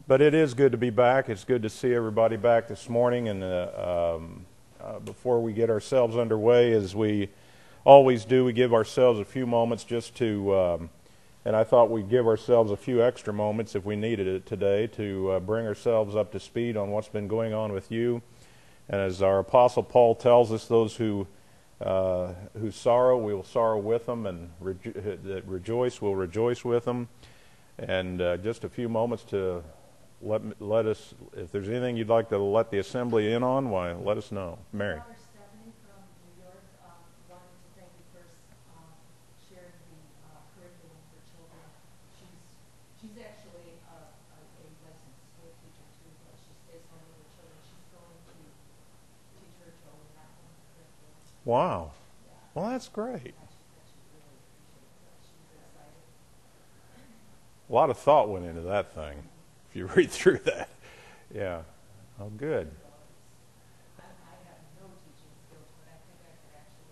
But it is good to be back. It's good to see everybody back this morning. And before we get ourselves underway, as we always do, we give ourselves a few moments just to, and I thought we'd give ourselves a few extra moments if we needed it today to bring ourselves up to speed on what's been going on with you. And as our Apostle Paul tells us, those who sorrow, we will sorrow with them, and that rejoice, we'll rejoice with them. And just a few moments to let us, if there's anything you'd like to let the assembly in on, why, let us know. Mary. Stephanie from New York wanted to thank you for sharing the curriculum for children. She's actually a licensed school teacher too, but she stays home with her children. She's going to teach her children that one curriculum. Wow. Yeah. Well, that's great. She really appreciates that. She's excited. A lot of thought went into that thing, if you read through that. Yeah. Oh, good. I have no teaching skills, but I think I could actually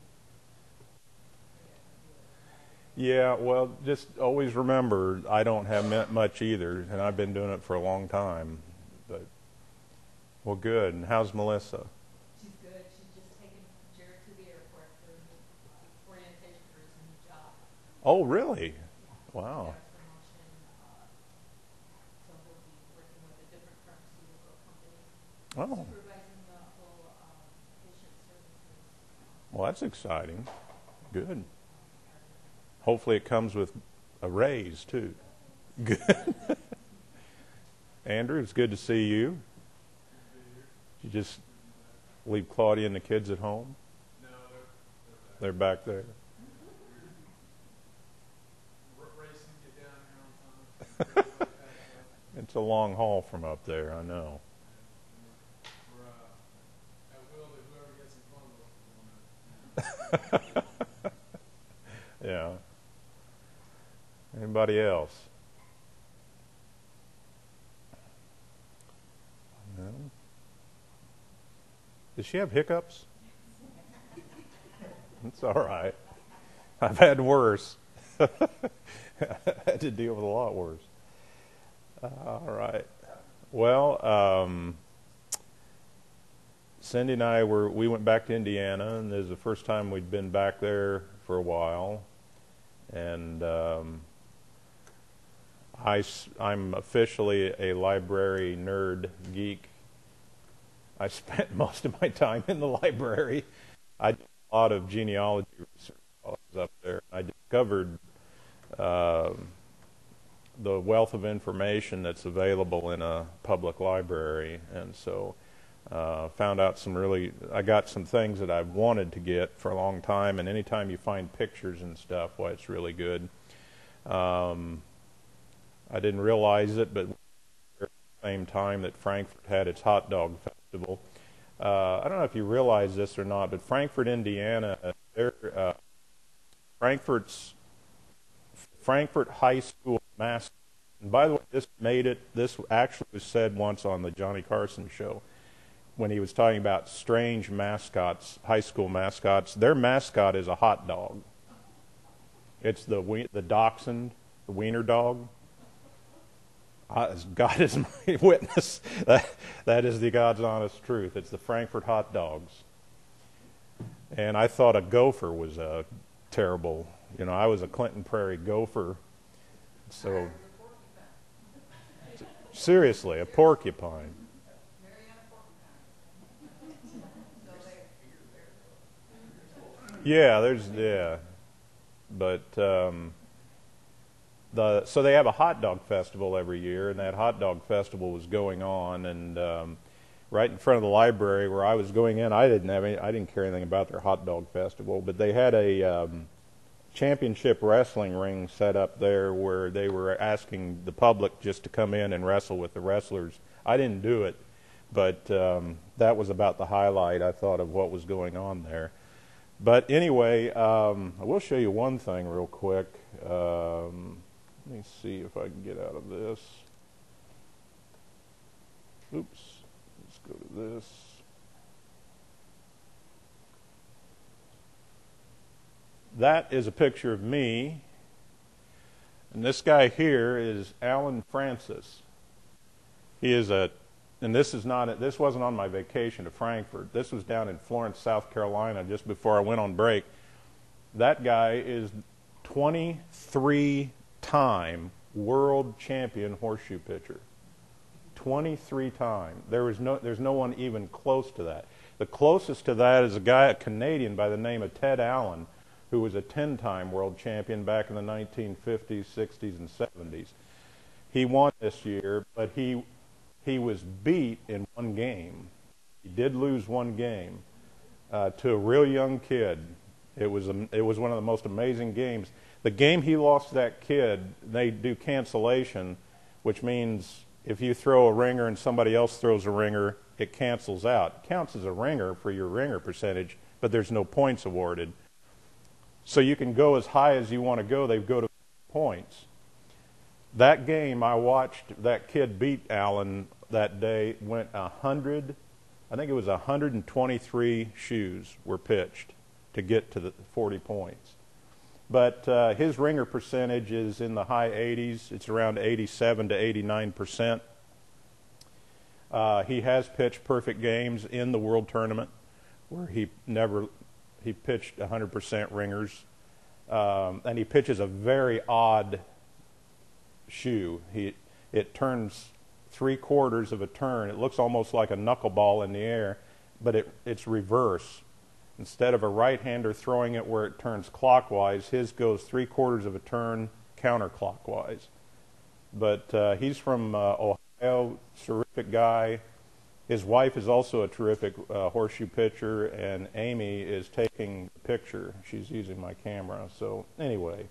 do it. Yeah, well, just always remember, I don't have much either, and I've been doing it for a long time. But, well, good. And how's Melissa? She's good. She's just taken Jared to the airport for orientation for his new job. Oh, really? Wow. Oh, Supervising the whole patient services. well, that's exciting. Good. Hopefully it comes with a raise, too. Good. Andrew, it's good to see you. You just leave Claudia and the kids at home? No, They're back there. racing to get down here on time. It's a long haul from up there, I know. We're at will to whoever gets in front of us. Yeah. Anybody else? No. Does she have hiccups? It's all right. I've had worse. I had to deal with a lot worse. All right. Well, Cindy and I we went back to Indiana, and this is the first time we'd been back there for a while. And I'm officially a library nerd geek. I spent most of my time in the library. I did a lot of genealogy research while I was up there. I discovered the wealth of information that's available in a public library, and so found out I got some things that I've wanted to get for a long time, and anytime you find pictures and stuff, why, it's really good. I didn't realize it, but at the same time that Frankfurt had its hot dog festival. I don't know if you realize this or not, but Frankfurt, Indiana, Frankfurt High School mascot. And by the way, this actually was said once on the Johnny Carson show when he was talking about strange mascots, high school mascots. Their mascot is a hot dog. It's the dachshund, the wiener dog. As God is my witness, that is the God's honest truth. It's the Frankfurt hot dogs. And I thought a gopher was a terrible, I was a Clinton Prairie gopher. So, seriously, a porcupine. Yeah, but so they have a hot dog festival every year, and that hot dog festival was going on, and right in front of the library where I was going in, I didn't care anything about their hot dog festival, but they had a championship wrestling ring set up there where they were asking the public just to come in and wrestle with the wrestlers. I didn't do it, but that was about the highlight, I thought, of what was going on there. But anyway, I will show you one thing real quick. Let me see if I can get out of this. Oops. Let's go to this. That is a picture of me. And this guy here is Alan Francis. He is and this wasn't on my vacation to Frankfurt. This was down in Florence, South Carolina, just before I went on break. That guy is 23-time world champion horseshoe pitcher. 23-time. There's no one even close to that. The closest to that is a Canadian by the name of Ted Allen, who was a 10-time world champion back in the 1950s, 60s, and 70s. He won this year, but he was beat in one game. He did lose one game to a real young kid. It was one of the most amazing games. The game he lost to that kid, they do cancellation, which means if you throw a ringer and somebody else throws a ringer, it cancels out. It counts as a ringer for your ringer percentage, but there's no points awarded. So you can go as high as you want to go. They go to points. That game, I watched that kid beat Allen that day, went 100, I think it was 123 shoes were pitched to get to the 40 points. But his ringer percentage is in the high 80s. It's around 87 to 89%. He has pitched perfect games in the World Tournament where he pitched 100% ringers. And he pitches a very odd shoe. It turns 3/4 of a turn. It looks almost like a knuckleball in the air, but it's reverse. Instead of a right-hander throwing it where it turns clockwise, his goes 3/4 of a turn counterclockwise. But he's from Ohio, terrific guy. His wife is also a terrific horseshoe pitcher, and Amy is taking the picture. She's using my camera. So anyway,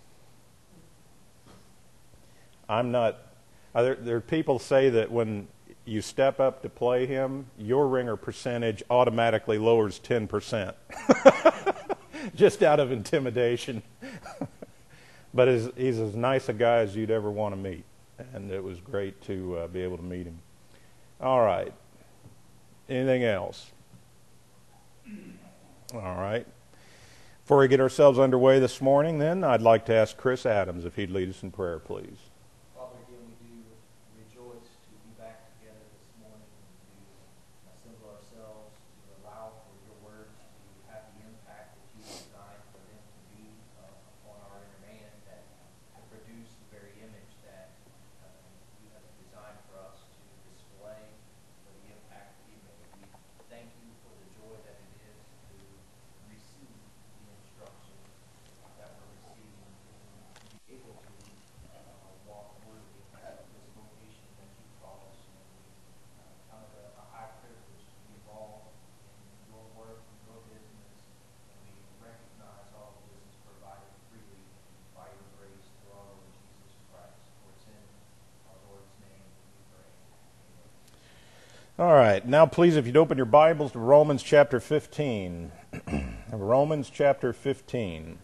I'm not. There are people say that when you step up to play him, your ringer percentage automatically lowers 10%, just out of intimidation. But he's as nice a guy as you'd ever want to meet, and it was great to be able to meet him. All right. Anything else? All right. Before we get ourselves underway this morning, then, I'd like to ask Chris Adams if he'd lead us in prayer, please. Father, again, we do rejoice to be back together this morning and to assemble ourselves to allow for your words to have the impact that you designed for them to be upon our inner man, that to produce the very image that you have designed for us to display, for the impact that you make. We thank you for the joy that it is to receive the instruction that we're receiving, to be able to walk worthy of this vocation that you call us. And we count it a high privilege to be involved in your work, in your business, and we recognize all of this is provided freely by your grace through our Lord Jesus Christ. For it's in our Lord's name that we pray. Amen. All right. Now, please, if you'd open your Bibles to Romans chapter 15. Romans chapter 15.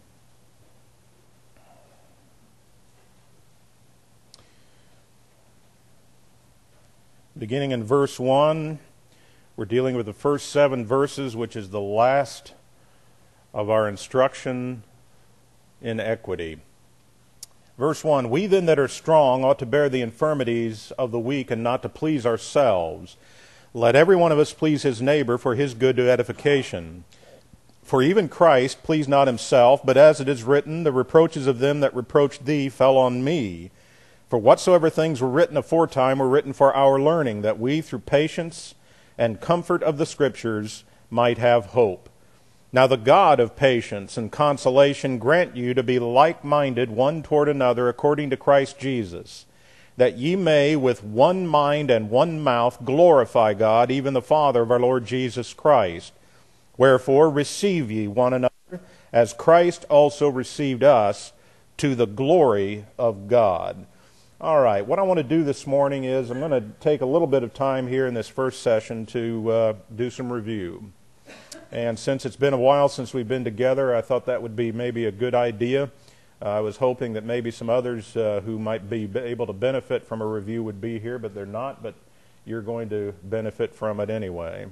Beginning in verse 1, we're dealing with the first 7 verses, which is the last of our instruction in equity. Verse 1, we then that are strong ought to bear the infirmities of the weak and not to please ourselves. Let every one of us please his neighbor for his good to edification. For even Christ pleased not himself, but as it is written, the reproaches of them that reproached thee fell on me. For whatsoever things were written aforetime were written for our learning, that we through patience and comfort of the Scriptures might have hope. Now the God of patience and consolation grant you to be like-minded one toward another according to Christ Jesus, that ye may with one mind and one mouth glorify God, even the Father of our Lord Jesus Christ. Wherefore receive ye one another, as Christ also received us, to the glory of God. All right, what I want to do this morning is I'm going to take a little bit of time here in this first session to do some review. And since it's been a while since we've been together, I thought that would be maybe a good idea. I was hoping that maybe some others who might be able to benefit from a review would be here, but they're not, but you're going to benefit from it anyway.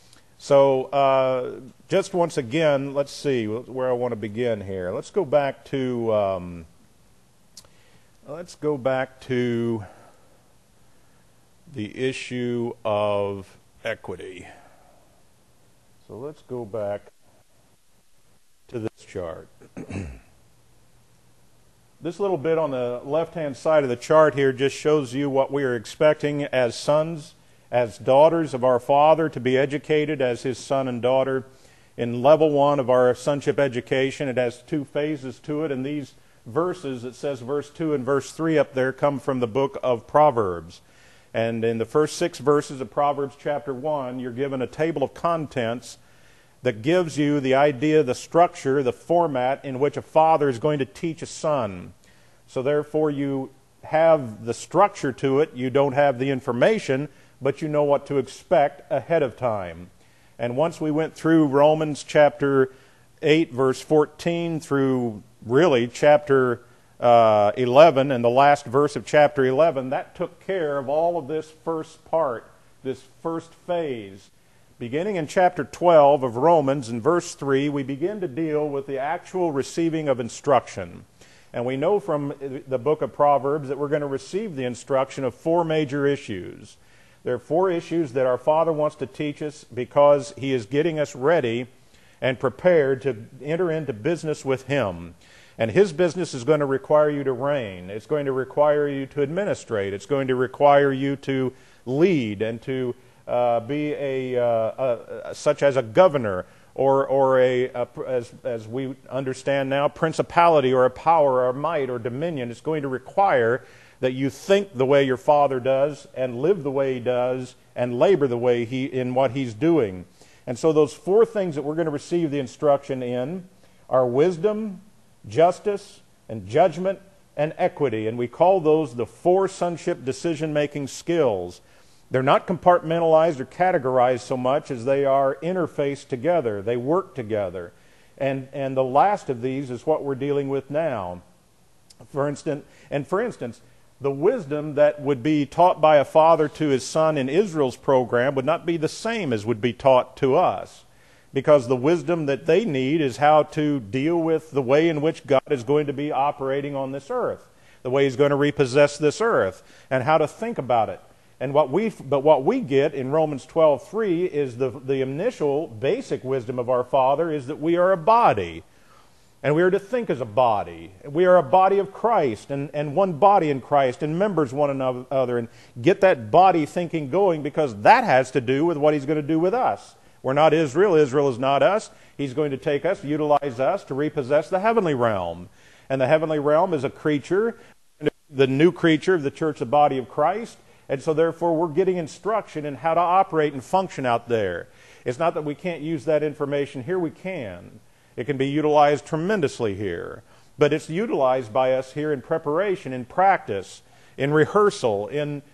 So just once again, let's see where I want to begin here. Let's go back to the issue of equity. So let's go back to this chart. This little bit on the left-hand side of the chart here just shows you what we are expecting as sons, as daughters of our Father, to be educated as His son and daughter. In level 1 of our sonship education, it has 2 phases to it, and these verses, it says verse 2 and verse 3 up there, come from the book of Proverbs. And in the first 6 verses of Proverbs chapter 1, you're given a table of contents that gives you the idea, the structure, the format in which a father is going to teach a son. So therefore you have the structure to it, you don't have the information, but you know what to expect ahead of time. And once we went through Romans chapter 8, verse 14 through really chapter 11 and the last verse of chapter 11, that took care of all of this first part, this first phase. Beginning in chapter 12 of Romans, in verse 3, we begin to deal with the actual receiving of instruction. And we know from the book of Proverbs that we're going to receive the instruction of 4 major issues. There are 4 issues that our Father wants to teach us because He is getting us ready and prepared to enter into business with Him. And His business is going to require you to reign. It's going to require you to administrate. It's going to require you to lead and to be such as a governor or as we understand now, principality or a power or a might or dominion. It's going to require that you think the way your Father does and live the way He does and labor the way in what He's doing. And so those 4 things that we're going to receive the instruction in are wisdom, justice, and judgment, and equity. And we call those the 4 sonship decision-making skills. They're not compartmentalized or categorized so much as they are interfaced together. They work together. And the last of these is what we're dealing with now. For instance, the wisdom that would be taught by a father to his son in Israel's program would not be the same as would be taught to us. Because the wisdom that they need is how to deal with the way in which God is going to be operating on this earth, the way He's going to repossess this earth, and how to think about it. And what we get in Romans 12:3 is the initial basic wisdom of our Father is that we are a body, and we are to think as a body. We are a body of Christ, and one body in Christ, and members one another, and get that body thinking going, because that has to do with what He's going to do with us. We're not Israel. Israel is not us. He's going to take us, utilize us to repossess the heavenly realm. And the heavenly realm is a creature, the new creature of the church, the body of Christ. And so therefore we're getting instruction in how to operate and function out there. It's not that we can't use that information here. We can. It can be utilized tremendously here. But it's utilized by us here in preparation, in practice, in rehearsal,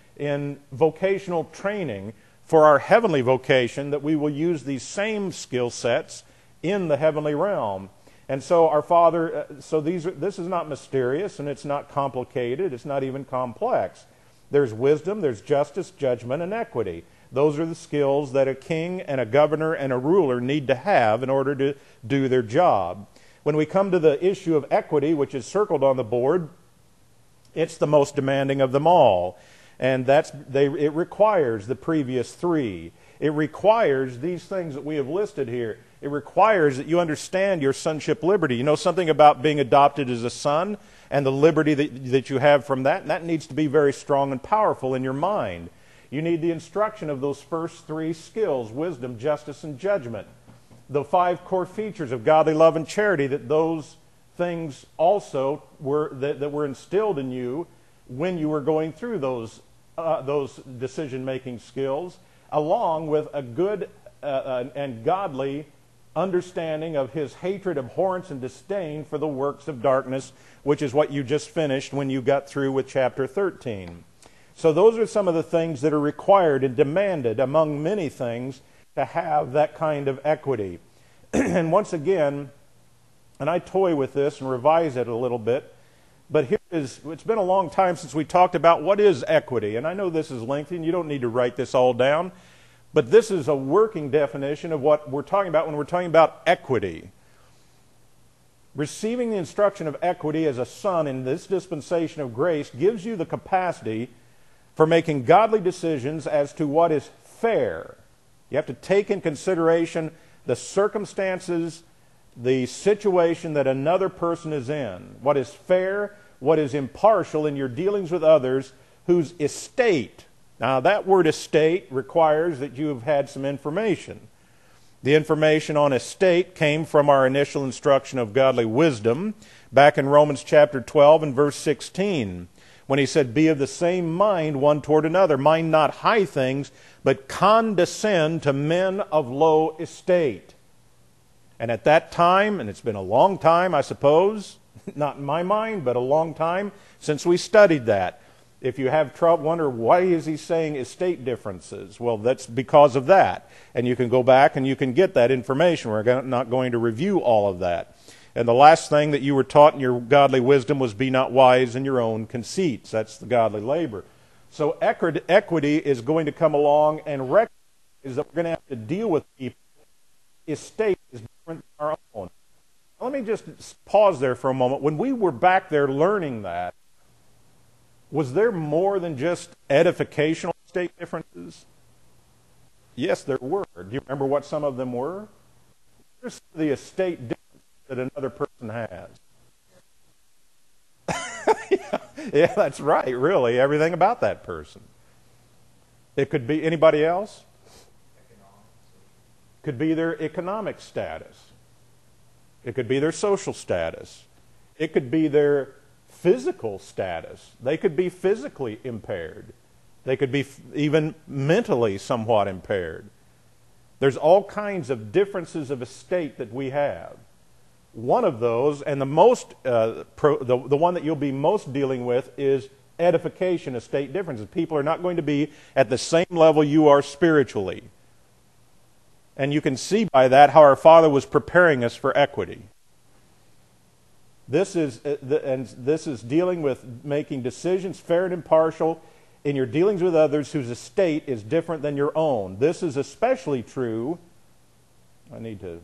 in vocational training for our heavenly vocation, that we will use these same skill sets in the heavenly realm. And so our Father, this is not mysterious, and it's not complicated. It's not even complex. There's wisdom, there's justice, judgment, and equity. Those are the skills that a king and a governor and a ruler need to have in order to do their job. When we come to the issue of equity, which is circled on the board, it's the most demanding of them all. And it requires the previous 3. It requires these things that we have listed here. It requires that you understand your sonship liberty. You know something about being adopted as a son and the liberty that you have from that, and that needs to be very strong and powerful in your mind. You need the instruction of those first 3 skills, wisdom, justice, and judgment. The 5 core features of godly love and charity, that those things also that were instilled in you when you were going through those decision-making skills, along with a good and godly understanding of His hatred, abhorrence, and disdain for the works of darkness, which is what you just finished when you got through with chapter 13. So those are some of the things that are required and demanded, among many things, to have that kind of equity. And once again, and I toy with this and revise it a little bit, but it's been a long time since we talked about what is equity. And I know this is lengthy, and you don't need to write this all down. But this is a working definition of what we're talking about when we're talking about equity. Receiving the instruction of equity as a son in this dispensation of grace gives you the capacity for making godly decisions as to what is fair. You have to take in consideration the circumstances, the situation that another person is in. What is fair, what is impartial in your dealings with others whose estate. Now, that word estate requires that you have had some information. The information on estate came from our initial instruction of godly wisdom back in Romans chapter 12 and verse 16, when he said, "Be of the same mind one toward another. Mind not high things, but condescend to men of low estate." And at that time, and it's been a long time, I suppose, not in my mind, but a long time since we studied that. If you have trouble, wonder why is he saying estate differences? Well, that's because of that. And you can go back and you can get that information. We're not going to review all of that. And the last thing that you were taught in your godly wisdom was be not wise in your own conceits. That's the godly labor. So equity is going to come along and recognize that we're going to have to deal with people. Estate is different than our own. Now, let me just pause there for a moment. When we were back there learning that, was there more than just edificational estate differences? Yes, there were. Do you remember what some of them were? Here's the estate difference that another person has. Yeah, that's right, really. Everything about that person. It could be anybody else? Could be their economic status. It could be their social status. It could be their physical status. They could be physically impaired. They could be even mentally somewhat impaired. There's all kinds of differences of estate that we have. One of those, and the one that you'll be most dealing with, is edification, estate differences. People are not going to be at the same level you are spiritually. And you can see by that how our Father was preparing us for equity. This is dealing with making decisions fair and impartial in your dealings with others whose estate is different than your own. This is especially true. I need to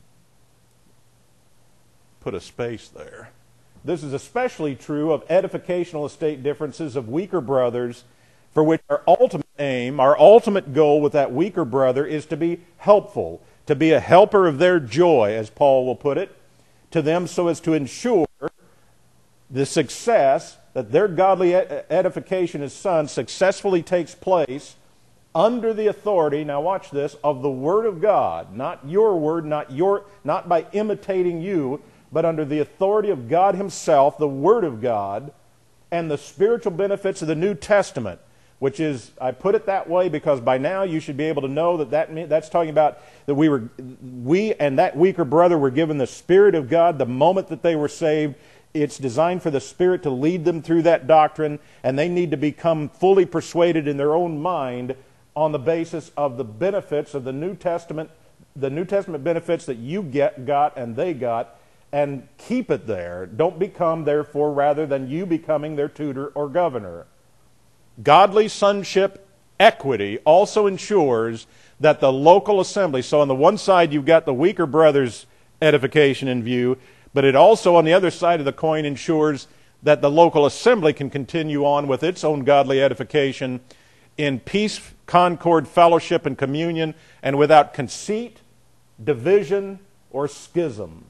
put a space there. This is especially true of edificational estate differences of weaker brothers, for which our ultimate aim, our ultimate goal with that weaker brother is to be helpful, to be a helper of their joy, as Paul will put it, to them so as to ensure the success that their godly edification as sons successfully takes place under the authority, now watch this, of the Word of God. Not your word, not by imitating you, but under the authority of God Himself, the Word of God, and the spiritual benefits of the New Testament, which is, I put it that way because by now you should be able to know that's talking about that we and that weaker brother were given the Spirit of God the moment that they were saved. It's designed for the Spirit to lead them through that doctrine, and they need to become fully persuaded in their own mind on the basis of the benefits of the New Testament benefits that you got and they got, and keep it there. Don't become, therefore, rather than you becoming their tutor or governor. Godly sonship equity also ensures that the local assembly, so on the one side you've got the weaker brother's edification in view, but it also on the other side of the coin ensures that the local assembly can continue on with its own godly edification in peace, concord, fellowship, and communion, and without conceit, division, or schism.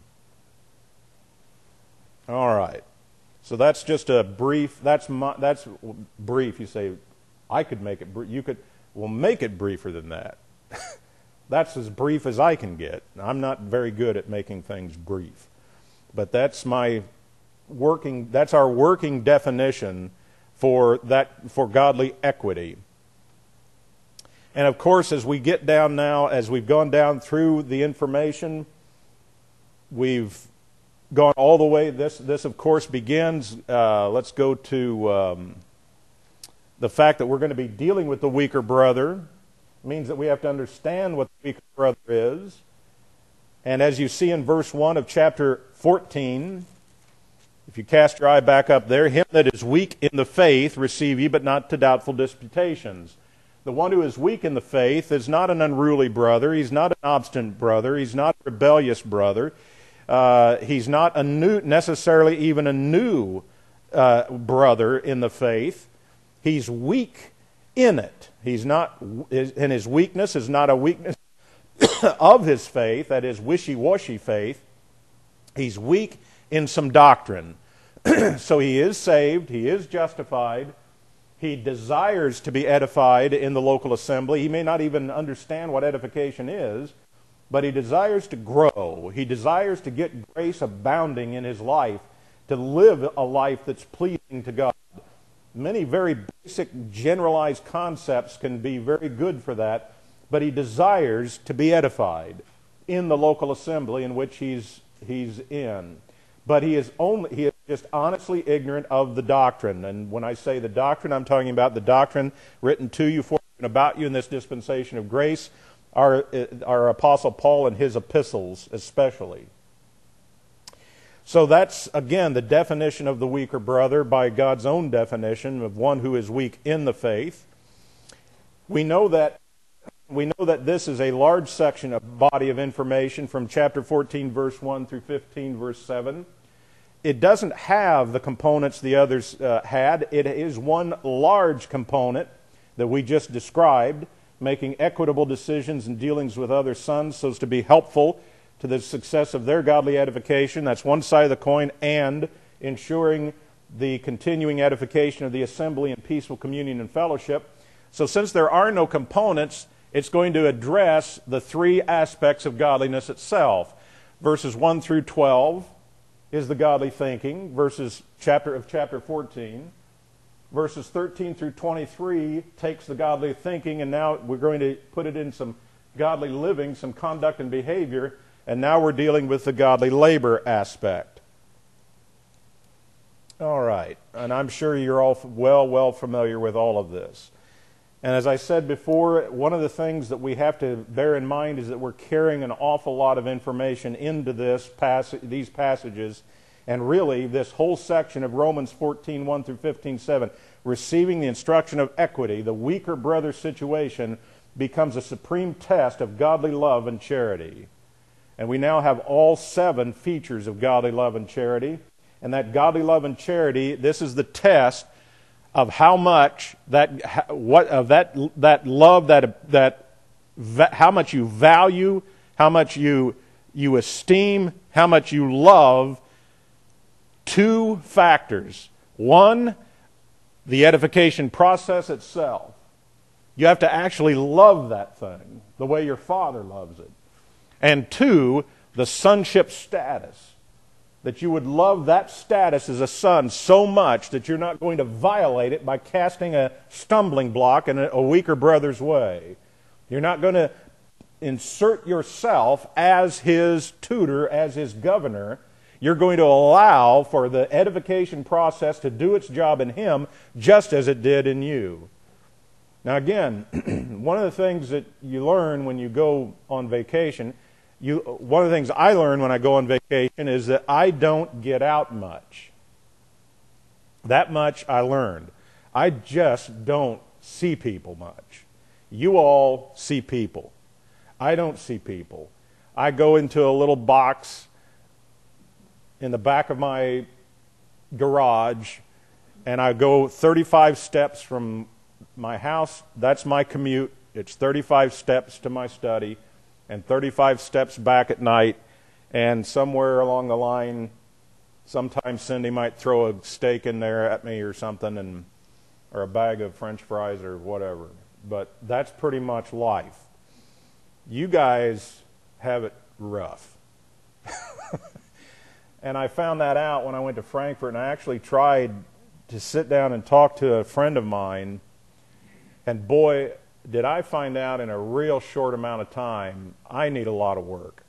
All right. So that's just a brief, that's brief. You say, I could make it brief. Well, make it briefer than that. That's as brief as I can get. I'm not very good at making things brief. But that's our working definition for godly equity. And of course, as we get down now, as we've gone down through the information, we've gone all the way. This of course begins, let's go to the fact that we're going to be dealing with the weaker brother. It means that we have to understand what the weaker brother is. And as you see in verse 1 of chapter 14, if you cast your eye back up there, him that is weak in the faith receive ye, but not to doubtful disputations. The one who is weak in the faith is not an unruly brother. He's not an obstinate brother. He's not a rebellious brother. He's not necessarily even a new brother in the faith. He's weak in it. He's not, and his weakness is not a weakness of his faith, that is wishy-washy faith. He's weak in some doctrine. So he is saved, he is justified, he desires to be edified in the local assembly. He may not even understand what edification is, but he desires to grow. He desires to get grace abounding in his life, to live a life that's pleasing to God. Many very basic, generalized concepts can be very good for that, but he desires to be edified in the local assembly in which he's in. But he is just honestly ignorant of the doctrine. And when I say the doctrine, I'm talking about the doctrine written to you, for you, and about you in this dispensation of grace, our Apostle Paul and his epistles especially. So that's, again, the definition of the weaker brother by God's own definition of one who is weak in the faith. We know that this is a large section, a body of information from chapter 14, verse 1 through 15, verse 7. It doesn't have the components the others had. It is one large component that we just described, making equitable decisions and dealings with other sons so as to be helpful to the success of their godly edification. That's one side of the coin, and ensuring the continuing edification of the assembly in peaceful communion and fellowship. So since there are no components, it's going to address the three aspects of godliness itself. Verses 1 through 12 is the godly thinking, chapter 14. Verses 13 through 23 takes the godly thinking, and now we're going to put it in some godly living, some conduct and behavior, and now we're dealing with the godly labor aspect. All right, and I'm sure you're all well familiar with all of this. And as I said before, one of the things that we have to bear in mind is that we're carrying an awful lot of information into these passages, and really this whole section of Romans 14, 1 through 15, 7, receiving the instruction of equity, the weaker brother situation, becomes a supreme test of godly love and charity. And we now have all 7 features of godly love and charity. And that godly love and charity, this is the test of how much how much you value, how much you esteem, how much you love 2 factors. 1, the edification process itself. You have to actually love that thing the way your Father loves it. And 2, the sonship status. That you would love that status as a son so much that you're not going to violate it by casting a stumbling block in a weaker brother's way. You're not going to insert yourself as his tutor, as his governor. You're going to allow for the edification process to do its job in him just as it did in you. Now again, one of the things that you learn when you go on vacation, one of the things I learn when I go on vacation is that I don't get out much. That much I learned. I just don't see people much. You all see people. I don't see people. I go into a little box in the back of my garage, and I go 35 steps from my house. That's my commute. It's 35 steps to my study and 35 steps back at night. And somewhere along the line, sometimes Cindy might throw a steak in there at me or something, or a bag of French fries or whatever. But that's pretty much life. You guys have it rough. And I found that out when I went to Frankfurt, and I actually tried to sit down and talk to a friend of mine, and boy, did I find out in a real short amount of time, I need a lot of work.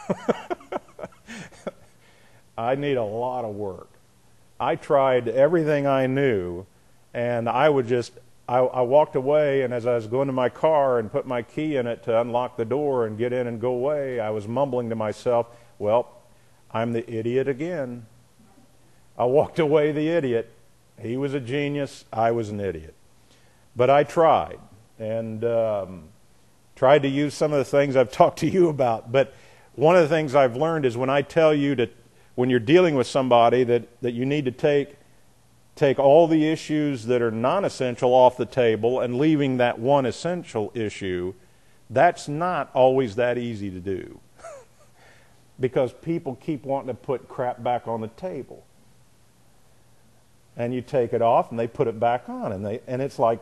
I need a lot of work. I tried everything I knew, and I walked away, and as I was going to my car and put my key in it to unlock the door and get in and go away, I was mumbling to myself, well, I'm the idiot again. I walked away the idiot. He was a genius. I was an idiot. But I tried, and tried to use some of the things I've talked to you about. But one of the things I've learned is when I tell you when you're dealing with somebody that you need to take take all the issues that are non-essential off the table and leaving that one essential issue, that's not always that easy to do. Because people keep wanting to put crap back on the table. And you take it off and they put it back on, and it's like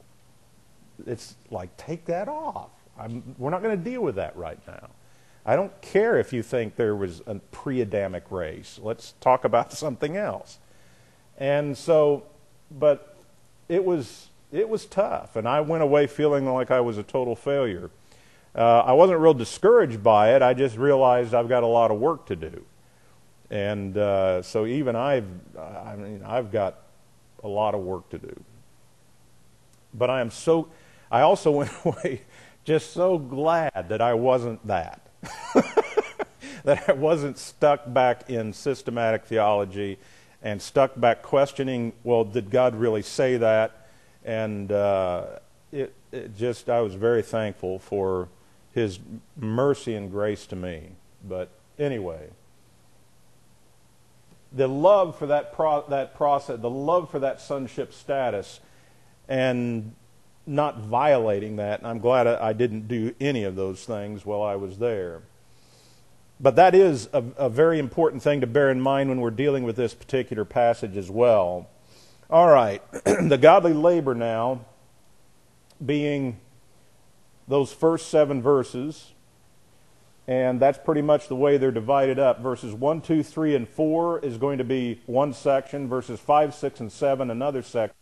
take that off. We're not going to deal with that right now. I don't care if you think there was a pre-Adamic race. Let's talk about something else. And so, but it was tough, and I went away feeling like I was a total failure. I wasn't real discouraged by it. I just realized I've got a lot of work to do, and so even I've got a lot of work to do. But I also went away just so glad that I wasn't that. That I wasn't stuck back in systematic theology and stuck back questioning, well, did God really say that? And I was very thankful for His mercy and grace to me. But anyway, the love for that process, the love for that sonship status, and not violating that, and I'm glad I didn't do any of those things while I was there. But that is a very important thing to bear in mind when we're dealing with this particular passage as well. All right, the godly labor now being those first 7 verses, and that's pretty much the way they're divided up. Verses 1, 2, 3, and 4 is going to be one section. Verses 5, 6, and 7, another section.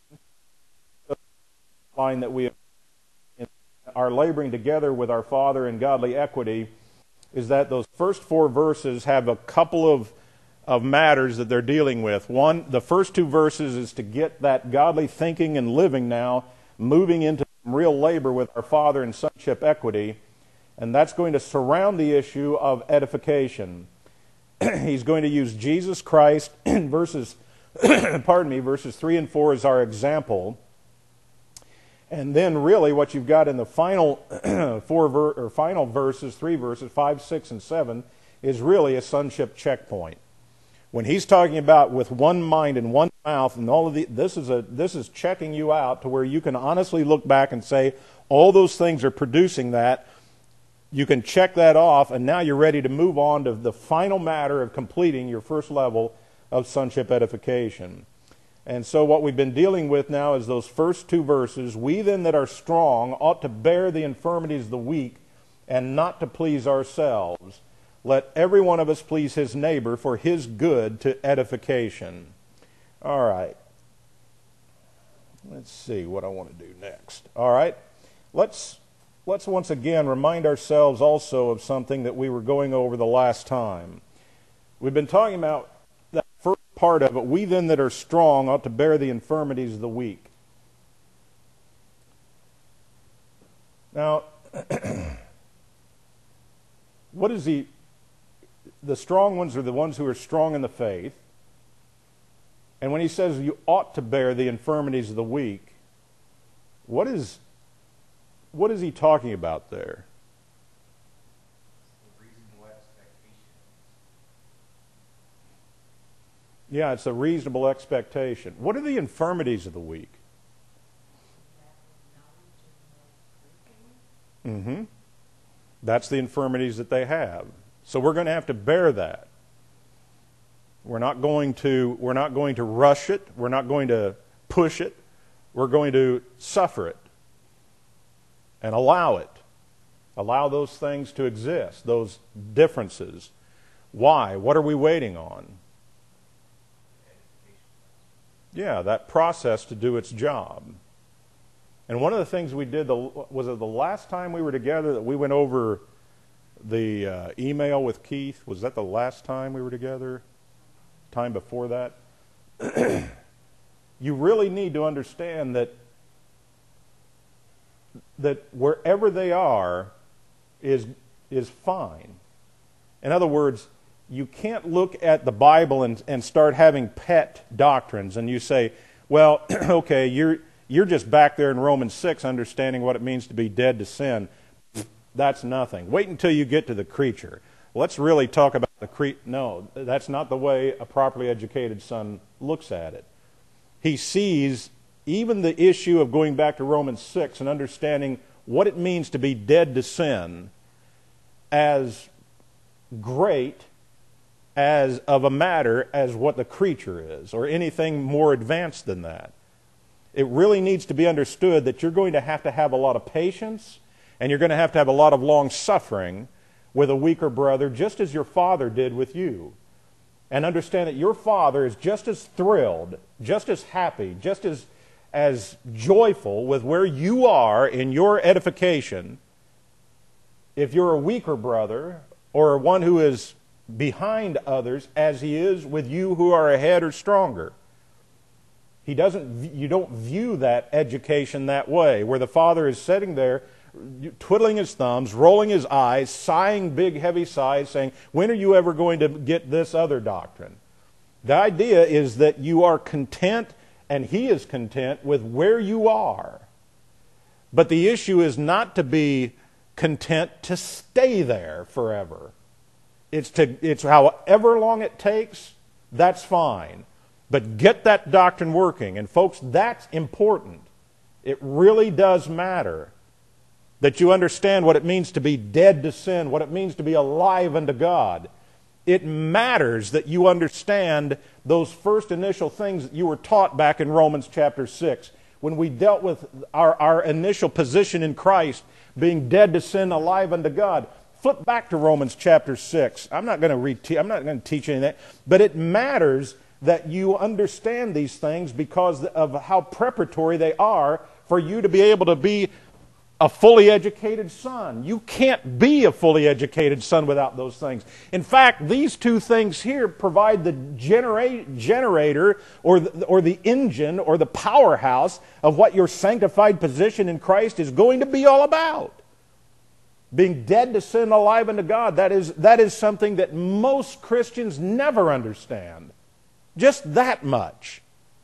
Line that we are laboring together with our Father in godly equity is that those first 4 verses have a couple of matters that they're dealing with. One, the first 2 verses is to get that godly thinking and living now moving into real labor with our Father in sonship equity, and that's going to surround the issue of edification. He's going to use Jesus Christ in verses 3 and 4 as our example. And then really what you've got in the final final verses, 3 verses, 5, 6, and 7, is really a sonship checkpoint. When he's talking about with one mind and one mouth and all of this is checking you out to where you can honestly look back and say, all those things are producing that. You can check that off, and now you're ready to move on to the final matter of completing your first level of sonship edification. And so what we've been dealing with now is those first 2 verses. We then that are strong ought to bear the infirmities of the weak and not to please ourselves. Let every one of us please his neighbor for his good to edification. All right. Let's see what I want to do next. All right. Let's once again remind ourselves also of something that we were going over the last time. We've been talking about that first part of it. We then that are strong ought to bear the infirmities of the weak. Now, what is the strong ones are the ones who are strong in the faith. And when he says you ought to bear the infirmities of the weak, what is he talking about there? Reasonable expectation. Yeah, it's a reasonable expectation. What are the infirmities of the weak? Mm-hmm. That's the infirmities that they have. So we're going to have to bear that. We're not going to rush it. We're not going to push it. We're going to suffer it and allow it. Allow those things to exist, those differences. Why? What are we waiting on? Yeah, that process to do its job. And one of the things we did, was it the last time we were together that we went over the email with Keith? Was that the last time we were together? Time before that? You really need to understand that wherever they are is fine. In other words, you can't look at the Bible and start having pet doctrines and you say, well, okay, you're just back there in Romans 6 understanding what it means to be dead to sin. That's nothing. Wait until you get to the creature. Let's really talk about the creature. No, that's not the way a properly educated son looks at it. he sees even the issue of going back to Romans 6 and understanding what it means to be dead to sin as great as of a matter as what the creature is, or anything more advanced than that. It really needs to be understood that you're going to have a lot of patience, and you're going to have a lot of long suffering with a weaker brother, just as your father did with you. And understand that your father is just as thrilled, just as happy, just as joyful with where you are in your edification if you're a weaker brother or one who is behind others as he is with you who are ahead or stronger. You don't view that education that way, where the father is sitting there twiddling his thumbs, rolling his eyes, sighing big heavy sighs, saying, when are you ever going to get this other doctrine? The idea is that you are content and he is content with where you are. But the issue is not to be content to stay there forever. It's however long it takes, that's fine. But get that doctrine working. And folks, that's important. It really does matter that you understand what it means to be dead to sin, what it means to be alive unto God. It matters that you understand those first initial things that you were taught back in Romans chapter 6, when we dealt with our initial position in Christ, being dead to sin, alive unto God. Flip back to Romans chapter 6. I'm not going to teach any of that, but it matters that you understand these things because of how preparatory they are for you to be able to be a fully educated son. You can't be a fully educated son without those things. In fact, these two things here provide the generator or the engine or the powerhouse of what your sanctified position in Christ is going to be all about. Being dead to sin, alive unto God, that is something that most Christians never understand. Just that much.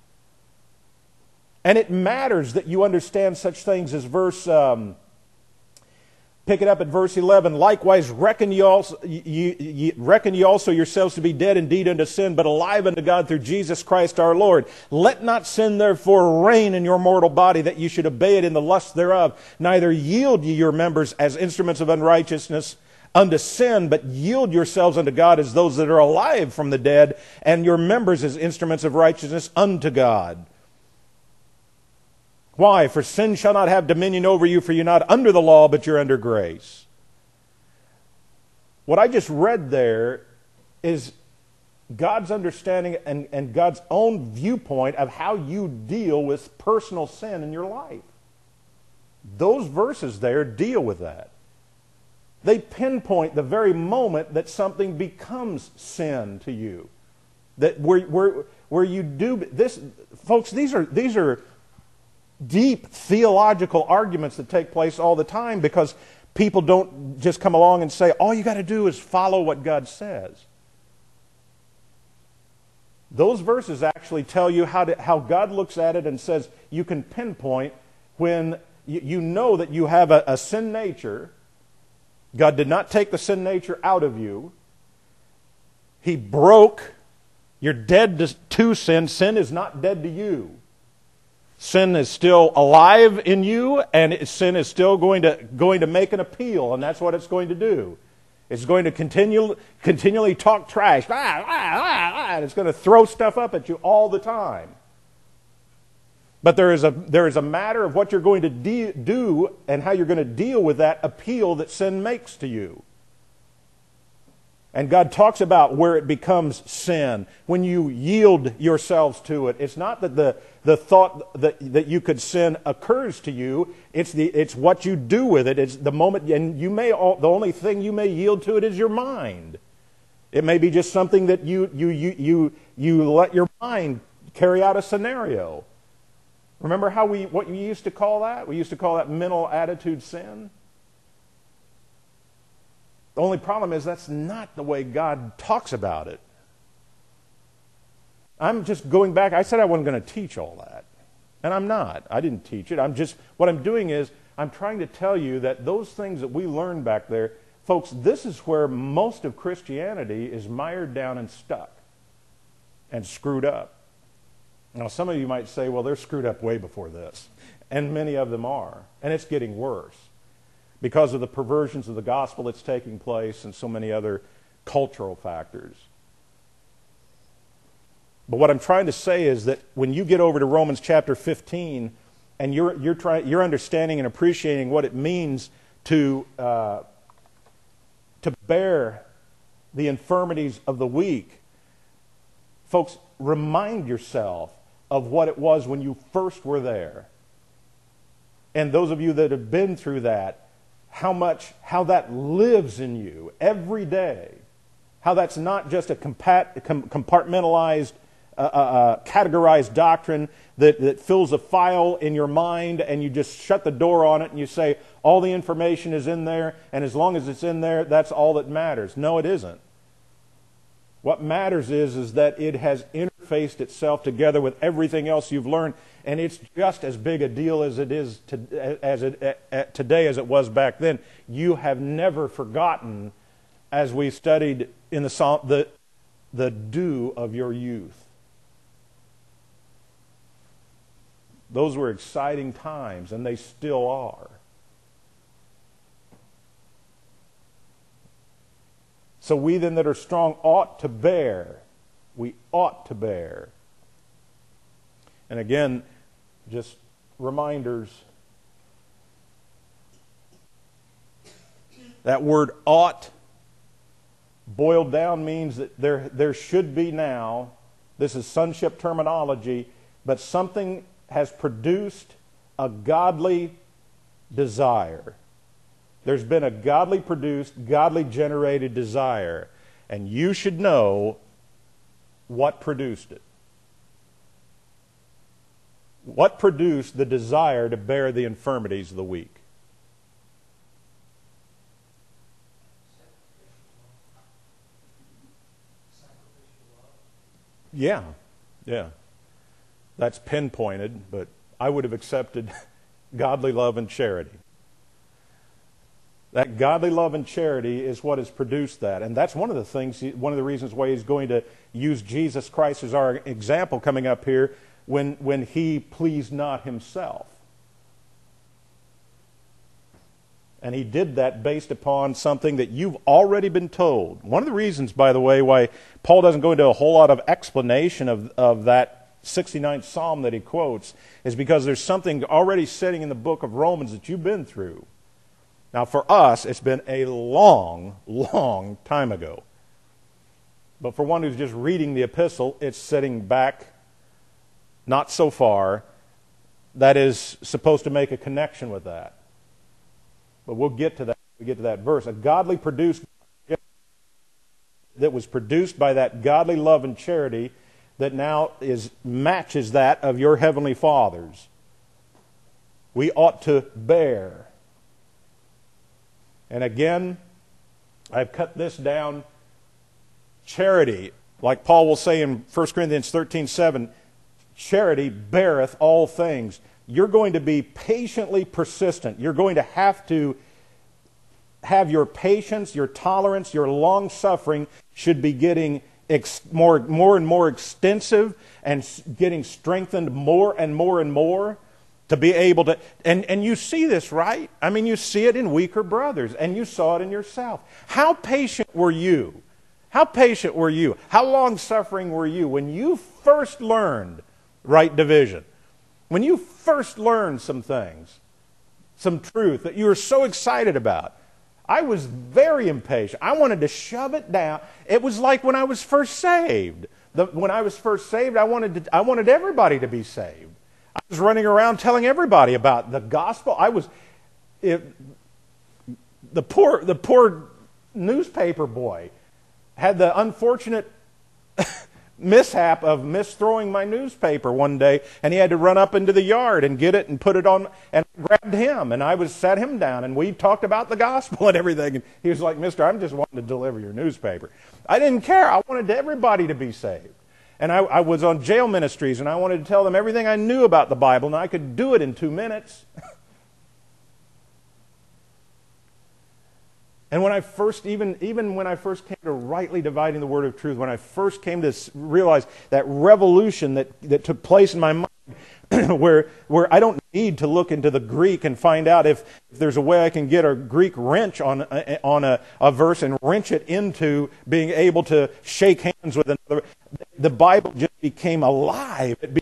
And it matters that you understand such things as pick it up at verse 11. Likewise, reckon ye also yourselves to be dead indeed unto sin, but alive unto God through Jesus Christ our Lord. Let not sin therefore reign in your mortal body, that ye should obey it in the lust thereof. Neither yield ye your members as instruments of unrighteousness unto sin, but yield yourselves unto God as those that are alive from the dead, and your members as instruments of righteousness unto God. Why? For sin shall not have dominion over you, for you're not under the law, but you're under grace. What I just read there is God's understanding and God's own viewpoint of how you deal with personal sin in your life. Those verses there deal with that. They pinpoint the very moment that something becomes sin to you. That where you do this, folks, these are deep theological arguments that take place all the time, because people don't just come along and say, all you got to do is follow what God says. Those verses actually tell you how God looks at it and says you can pinpoint when you know that you have a sin nature. God did not take the sin nature out of you. He broke. You're dead to sin. Sin is not dead to you. Sin is still alive in you, and sin is still going to make an appeal, and that's what it's going to do. It's going to continually talk trash, and it's going to throw stuff up at you all the time. But there is a matter of what you're going to do and how you're going to deal with that appeal that sin makes to you. And God talks about where it becomes sin, when you yield yourselves to it. It's not that the thought that you could sin occurs to you. It's what you do with it. It's the moment, and the only thing you may yield to it is your mind. It may be just something that you let your mind carry out a scenario. Remember what you used to call that? We used to call that mental attitude sin. The only problem is that's not the way God talks about it. I'm just going back. I said I wasn't going to teach all that. And I'm not. I didn't teach it. What I'm doing is I'm trying to tell you that those things that we learned back there, folks, this is where most of Christianity is mired down and stuck and screwed up. Now, some of you might say, well, they're screwed up way before this. And many of them are. And it's getting worse because of the perversions of the gospel that's taking place and so many other cultural factors. But what I'm trying to say is that when you get over to Romans chapter 15 and you're understanding and appreciating what it means to bear the infirmities of the weak, folks, remind yourself of what it was when you first were there. And those of you that have been through that, how that lives in you every day. How that's not just a compartmentalized, categorized doctrine that fills a file in your mind and you just shut the door on it and you say, all the information is in there, and as long as it's in there, that's all that matters. No, it isn't. What matters is that it has interfaced itself together with everything else you've learned, and it's just as big a deal as it is today as it was back then. You have never forgotten, as we studied in the Psalm, the dew of your youth. Those were exciting times, and they still are. So we then that are strong ought to bear. We ought to bear. And again, just reminders. That word ought, boiled down, means that there should be now. This is sonship terminology, but something has produced a godly desire. There's been a godly produced, godly generated desire, and you should know what produced it. What produced the desire to bear the infirmities of the weak? Yeah. That's pinpointed, but I would have accepted godly love and charity. That godly love and charity is what has produced that. And that's one of the reasons why he's going to use Jesus Christ as our example coming up here when he pleased not himself. And he did that based upon something that you've already been told. One of the reasons, by the way, why Paul doesn't go into a whole lot of explanation of that 69th Psalm that he quotes is because there's something already sitting in the book of Romans that you've been through. Now, for us, it's been a long, long time ago. But for one who's just reading the epistle, it's sitting back not so far. That is supposed to make a connection with that. But we'll get to that when we get to that verse. A godly produced that was produced by that godly love and charity that now matches that of your heavenly Father's. We ought to bear. And again, I've cut this down. Charity, like Paul will say in 1 Corinthians 13:7, charity beareth all things. You're going to be patiently persistent. You're going to have your patience, your tolerance, your long-suffering should be getting more and more extensive and getting strengthened more and more and more. To be able to, and you see this, right? I mean, you see it in weaker brothers, and you saw it in yourself. How patient were you? How patient were you? How long-suffering were you when you first learned right division? When you first learned some things, some truth that you were so excited about? I was very impatient. I wanted to shove it down. It was like when I was first saved. When I was first saved, I wanted everybody to be saved. I was running around telling everybody about the gospel. The poor newspaper boy had the unfortunate mishap of misthrowing my newspaper one day, and he had to run up into the yard and get it and put it on, and I grabbed him, and I sat him down, and we talked about the gospel and everything, and he was like, "Mister, I'm just wanting to deliver your newspaper." I didn't care. I wanted everybody to be saved. And I was on jail ministries, and I wanted to tell them everything I knew about the Bible, and I could do it in 2 minutes. And when I first, even when I first came to rightly dividing the word of truth, when I first came to realize that revolution that took place in my mind, where I don't need to look into the Greek and find out if there's a way I can get a Greek wrench on a verse and wrench it into being able to shake hands with another. The Bible just became alive. It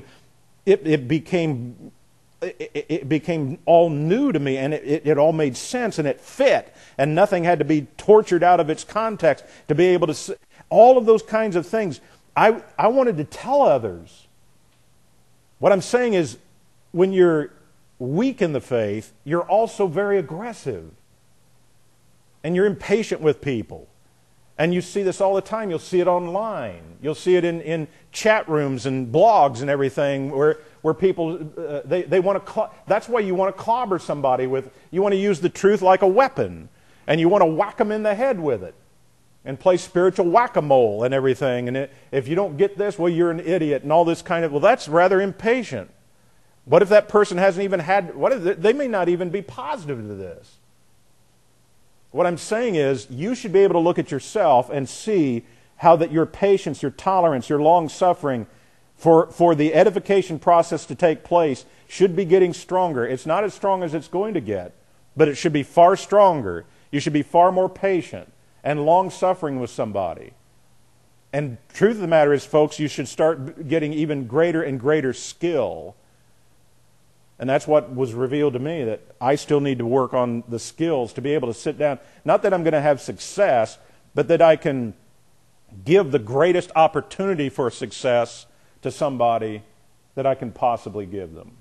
became all new to me, and it all made sense, and it fit, and nothing had to be tortured out of its context to be able to see. All of those kinds of things. I wanted to tell others. What I'm saying is, when you're weak in the faith, you're also very aggressive. And you're impatient with people. And you see this all the time. You'll see it online. You'll see it in chat rooms and blogs and everything where people, they want to, that's why you want to clobber somebody with, you want to use the truth like a weapon. And you want to whack them in the head with it. And play spiritual whack-a-mole and everything. And if you don't get this, well, you're an idiot and all this kind of, well, that's rather impatient. What if that person hasn't even had, they may not even be positive to this. What I'm saying is, you should be able to look at yourself and see how that your patience, your tolerance, your long-suffering for the edification process to take place should be getting stronger. It's not as strong as it's going to get, but it should be far stronger. You should be far more patient and long-suffering with somebody. And the truth of the matter is, folks, you should start getting even greater and greater skill. And that's what was revealed to me, that I still need to work on the skills to be able to sit down. Not that I'm going to have success, but that I can give the greatest opportunity for success to somebody that I can possibly give them.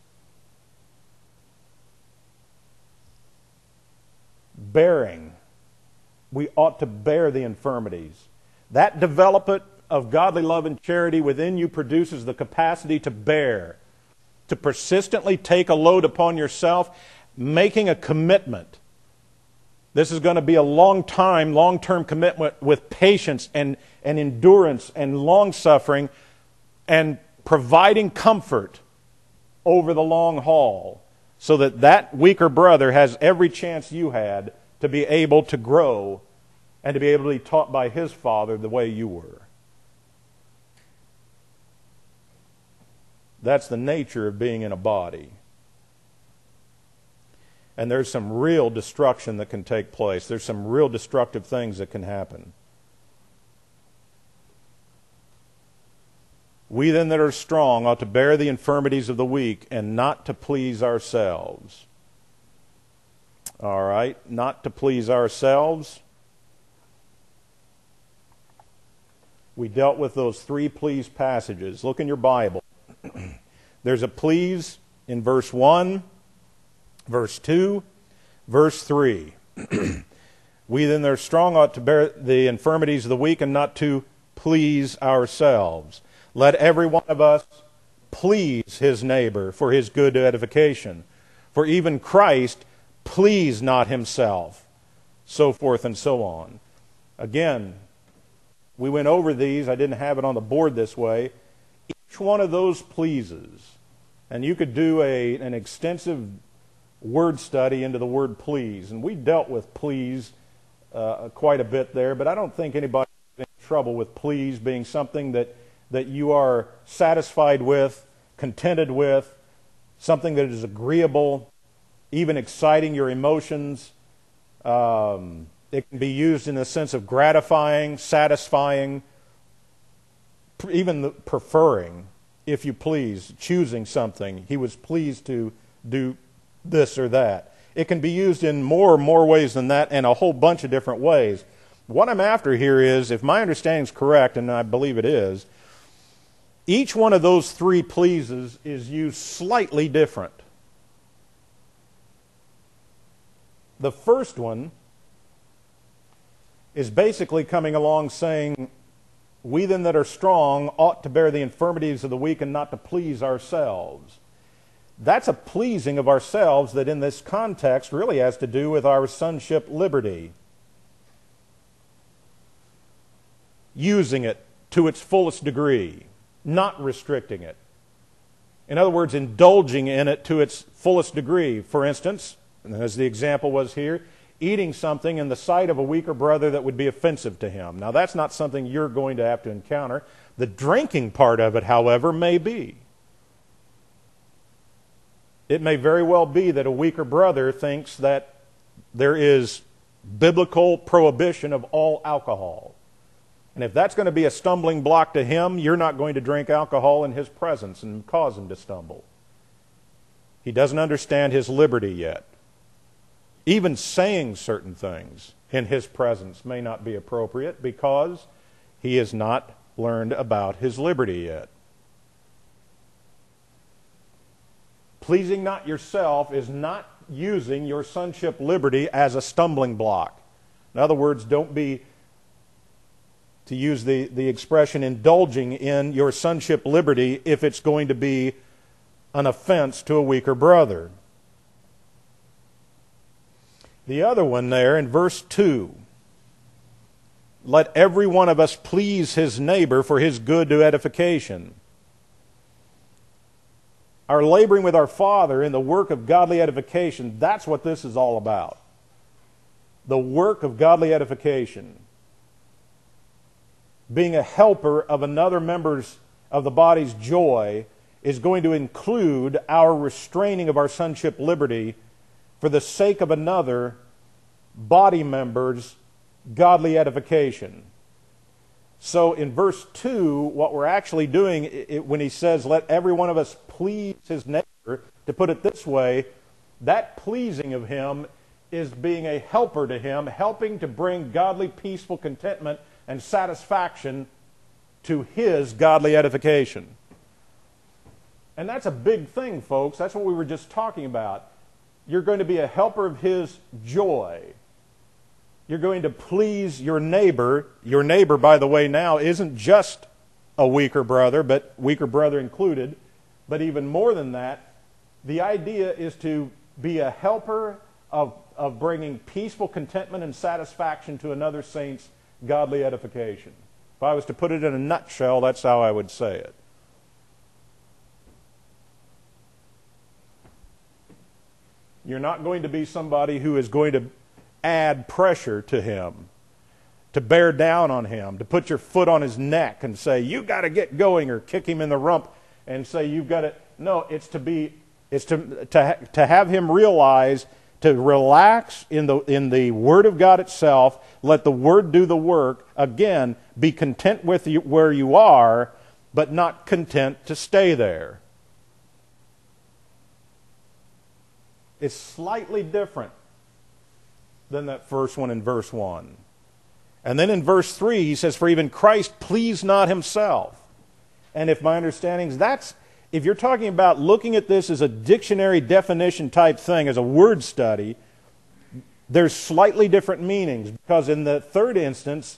Bearing. We ought to bear the infirmities. That development of godly love and charity within you produces the capacity to bear, to persistently take a load upon yourself, making a commitment. This is going to be a long-term commitment with patience and endurance and long-suffering and providing comfort over the long haul so that weaker brother has every chance you had to be able to grow and to be able to be taught by his father the way you were. That's the nature of being in a body. And there's some real destruction that can take place. There's some real destructive things that can happen. We then that are strong ought to bear the infirmities of the weak and not to please ourselves. All right, not to please ourselves. We dealt with those 3 please passages. Look in your Bible. There's a please in verse 1, verse 2, verse 3. We then that are strong ought to bear the infirmities of the weak and not to please ourselves. Let every one of us please his neighbor for his good edification. For even Christ pleased not himself, so forth and so on. Again, we went over these. I didn't have it on the board this way. Each one of those pleases, and you could do an extensive word study into the word please, and we dealt with please quite a bit there, but I don't think anybody is in trouble with please being something that you are satisfied with, contented with, something that is agreeable, even exciting your emotions. It can be used in the sense of gratifying, satisfying, even preferring, if you please, choosing something. He was pleased to do this or that. It can be used in more ways than that, and a whole bunch of different ways. What I'm after here is, if my understanding is correct, and I believe it is, each one of those 3 pleases is used slightly different. The first one is basically coming along saying, we then that are strong ought to bear the infirmities of the weak and not to please ourselves. That's a pleasing of ourselves that in this context really has to do with our sonship liberty. Using it to its fullest degree, not restricting it. In other words, indulging in it to its fullest degree. For instance, as the example was here, eating something in the sight of a weaker brother that would be offensive to him. Now, that's not something you're going to have to encounter. The drinking part of it, however, may be. It may very well be that a weaker brother thinks that there is biblical prohibition of all alcohol. And if that's going to be a stumbling block to him, you're not going to drink alcohol in his presence and cause him to stumble. He doesn't understand his liberty yet. Even saying certain things in his presence may not be appropriate because he has not learned about his liberty yet. Pleasing not yourself is not using your sonship liberty as a stumbling block. In other words, don't be, to use the expression, indulging in your sonship liberty if it's going to be an offense to a weaker brother. The other one there in verse 2, let every one of us please his neighbor for his good to edification. Our laboring with our Father in the work of godly edification, that's what this is all about. The work of godly edification. Being a helper of another member's of the body's joy is going to include our restraining of our sonship liberty for the sake of another body member's godly edification. So in verse 2, what we're actually doing when he says, let every one of us please his neighbor, to put it this way, that pleasing of him is being a helper to him, helping to bring godly, peaceful contentment and satisfaction to his godly edification. And that's a big thing, folks. That's what we were just talking about. You're going to be a helper of his joy. You're going to please your neighbor. Your neighbor, by the way, now isn't just a weaker brother, but weaker brother included. But even more than that, the idea is to be a helper of bringing peaceful contentment and satisfaction to another saint's godly edification. If I was to put it in a nutshell, that's how I would say it. You're not going to be somebody who is going to add pressure to him, to bear down on him, to put your foot on his neck and say, you got to get going, or kick him in the rump and say, you've got to. No, it's to have him realize, to relax in the Word of God itself, let the Word do the work. Again, be content with where you are, but not content to stay there. It's slightly different than that first one in verse 1. And then in verse 3, he says, for even Christ pleased not himself. And if my understanding is if you're talking about looking at this as a dictionary definition type thing, as a word study, there's slightly different meanings. Because in the third instance,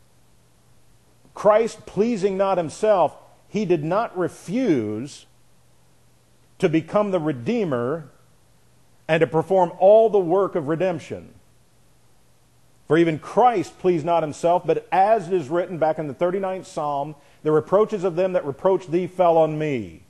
Christ pleasing not himself, he did not refuse to become the Redeemer and to perform all the work of redemption. For even Christ pleased not himself, but as it is written back in the 39th Psalm, the reproaches of them that reproach thee fell on me.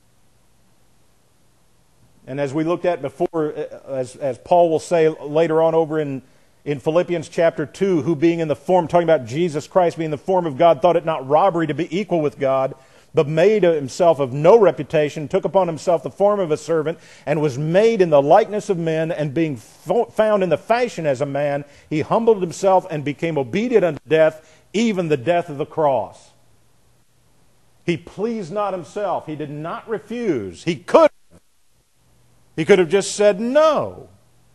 And as we looked at before, as Paul will say later on over in Philippians chapter 2, who being in the form, talking about Jesus Christ being in the form of God, thought it not robbery to be equal with God, but made himself of no reputation, took upon himself the form of a servant, and was made in the likeness of men, and being found in the fashion as a man, he humbled himself and became obedient unto death, even the death of the cross. He pleased not himself. He did not refuse. He could have just said no.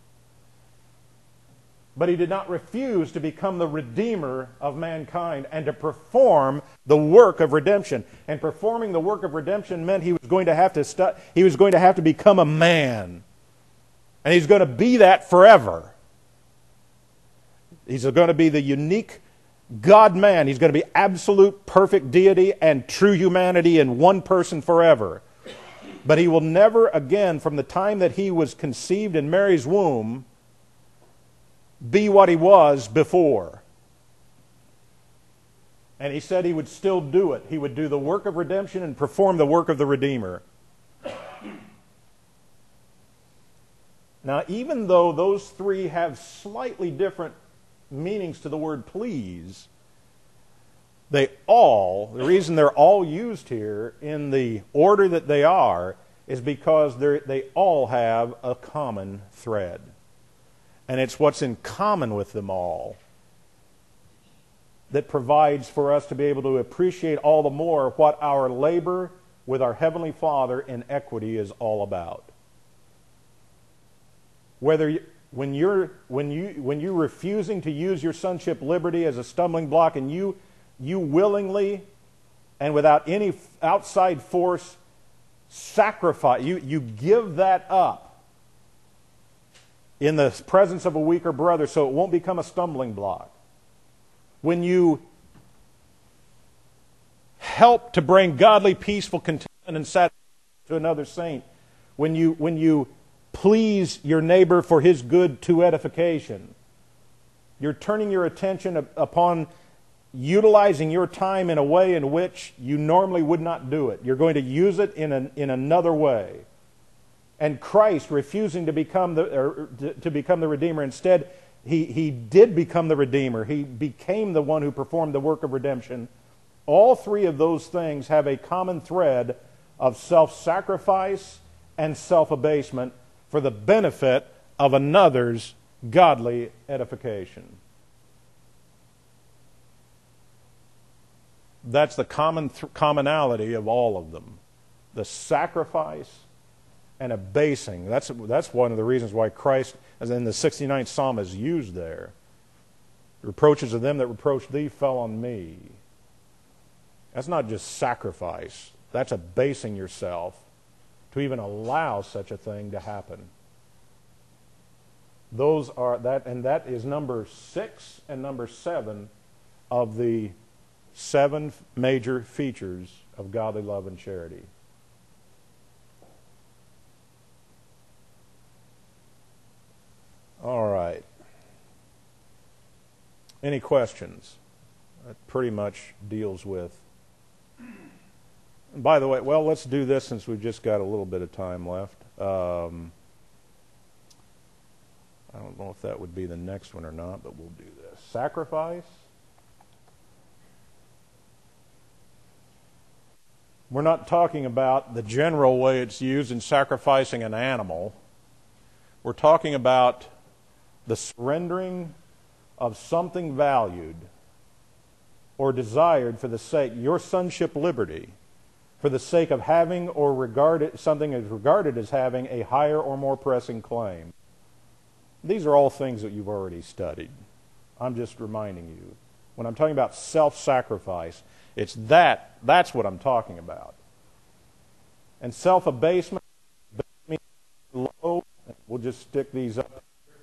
But he did not refuse to become the Redeemer of mankind and to perform the work of redemption. And performing the work of redemption meant he was going to have to become a man. And he's going to be that forever. He's going to be the unique God-man. He's going to be absolute perfect deity and true humanity in one person forever. But he will never again, from the time that he was conceived in Mary's womb, be what he was before. And he said he would still do it. He would do the work of redemption and perform the work of the Redeemer. Now, even though those three have slightly different meanings to the word please, the reason they're all used here in the order that they are is because they all have a common thread. And it's what's in common with them all that provides for us to be able to appreciate all the more what our labor with our Heavenly Father in equity is all about. When you're refusing to use your sonship liberty as a stumbling block, and you willingly and without any outside force sacrifice, you give that up in the presence of a weaker brother so it won't become a stumbling block. When you help to bring godly, peaceful contentment and satisfaction to another saint, when you please your neighbor for his good to edification, you're turning your attention upon utilizing your time in a way in which you normally would not do it. You're going to use it in another way. And Christ, refusing to become the Redeemer, instead he did become the Redeemer. He became the one who performed the work of redemption. All three of those things have a common thread of self-sacrifice and self-abasement for the benefit of another's godly edification. That's the commonality of all of them. The sacrifice and abasing. That's one of the reasons why Christ, as in the 69th Psalm, is used there. The reproaches of them that reproached thee fell on me. That's not just sacrifice. That's abasing yourself to even allow such a thing to happen. That is number 6 and number 7 of the 7 major features of godly love and charity. All right. Any questions? That pretty much deals with. And by the way, well, let's do this since we've just got a little bit of time left. I don't know if that would be the next one or not, but we'll do this. Sacrifice. We're not talking about the general way it's used in sacrificing an animal. We're talking about the surrendering of something valued or desired for the sake, your sonship liberty, for the sake of having or something is regarded as having a higher or more pressing claim. These are all things that you've already studied. I'm just reminding you. When I'm talking about self-sacrifice, it's that's what I'm talking about. And self-abasement, low, we'll just stick these up.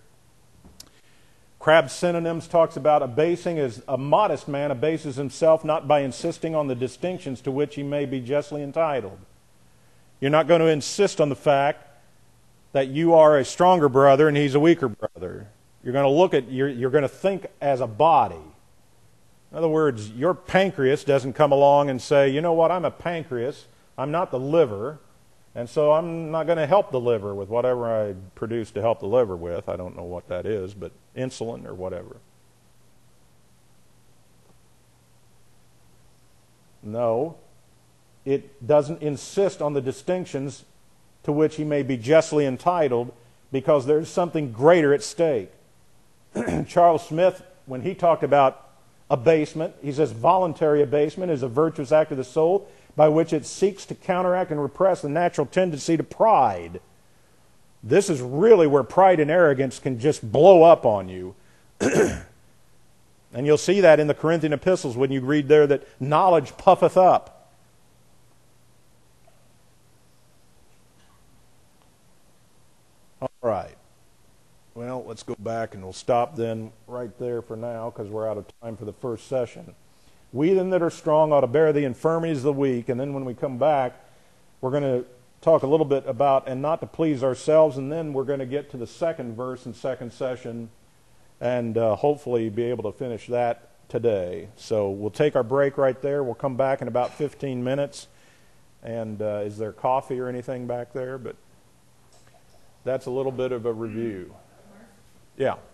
Crabb's Synonyms talks about abasing as a modest man abases himself not by insisting on the distinctions to which he may be justly entitled. You're not going to insist on the fact that you are a stronger brother and he's a weaker brother. You're going to you're going to think as a body. In other words, your pancreas doesn't come along and say, you know what, I'm a pancreas, I'm not the liver, and so I'm not going to help the liver with whatever I produce to help the liver with. I don't know what that is, but insulin or whatever. No, it doesn't insist on the distinctions to which he may be justly entitled because there's something greater at stake. Charles Smith, when he talked about abasement, he says voluntary abasement is a virtuous act of the soul by which it seeks to counteract and repress the natural tendency to pride. This is really where pride and arrogance can just blow up on you. And you'll see that in the Corinthian epistles when you read there that knowledge puffeth up. All right. Well, let's go back and we'll stop then right there for now because we're out of time for the first session. We then that are strong ought to bear the infirmities of the weak. And then when we come back, we're going to talk a little bit about and not to please ourselves. And then we're going to get to the second verse in second session and hopefully be able to finish that today. So we'll take our break right there. We'll come back in about 15 minutes. And is there coffee or anything back there? But that's a little bit of a review. Yeah.